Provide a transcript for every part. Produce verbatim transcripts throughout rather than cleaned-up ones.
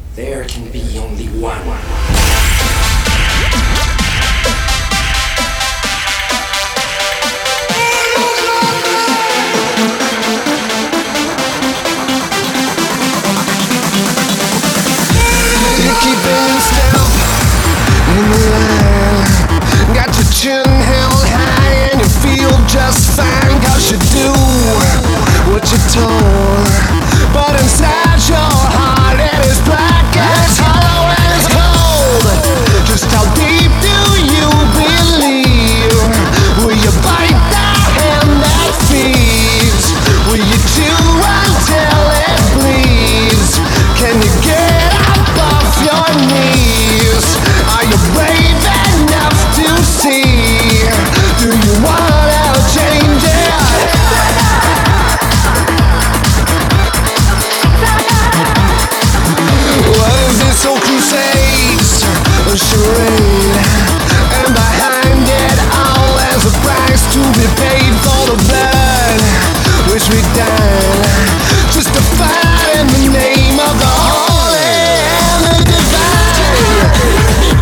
There can be only one. You're keeping step in the line. Got your chin held high and you feel just fine, 'cause you do what you're told. But inside your heart it is black and it's hollow and it's cold. Just how deep do you believe? Will you bite the hand that feeds? Will you chew until it bleeds? Can you get up off your knees? Are you brave enough to see? Do you wanna change it? What is this whole crusade? A charade. And behind it all there's a price to be paid for the blood which we died just to fight in the name of the holy and the divine.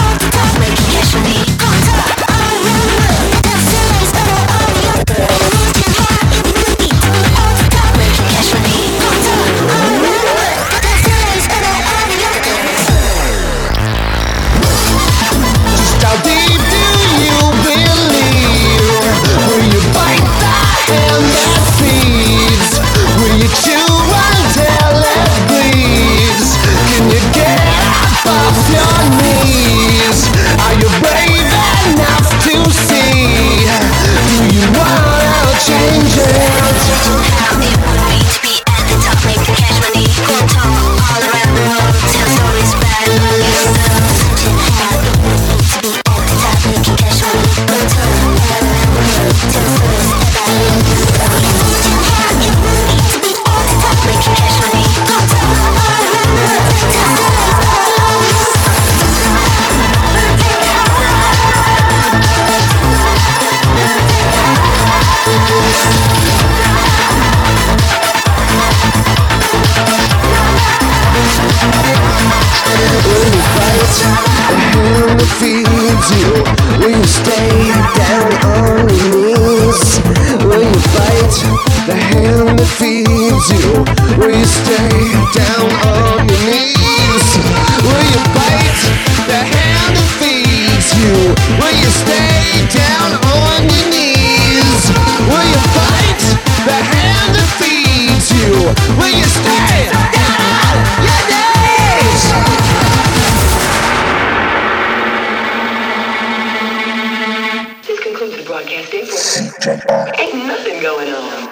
Just how deep do you believe? Will you bite the hand that feeds? Will you chew until it bleeds? Can you get up off your knees? Are you brave enough to see? Do you wanna change it? Will you fight the hand that feeds you? Will you stay down on your knees? Will you fight the hand that feeds you? Will you stay down on your knees? Will you bite the hand that feeds you? Will you stay down on your knees? Will you fight the hand that feeds you? Will you stay down on your knees? This concludes the broadcast. Ain't nothing going on.